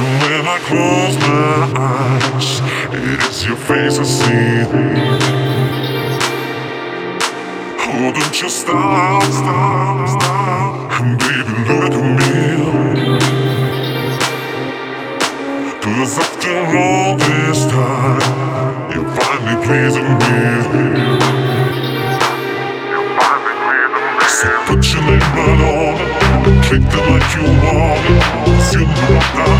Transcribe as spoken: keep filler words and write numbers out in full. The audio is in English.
When I close my eyes, it is your face I see. Oh, don't you stop, stop, stop, and baby, look at me. 'Cause after all this time, you're finally pleasing me. So put your name right on it, kick it like you want it. 'Cause you know that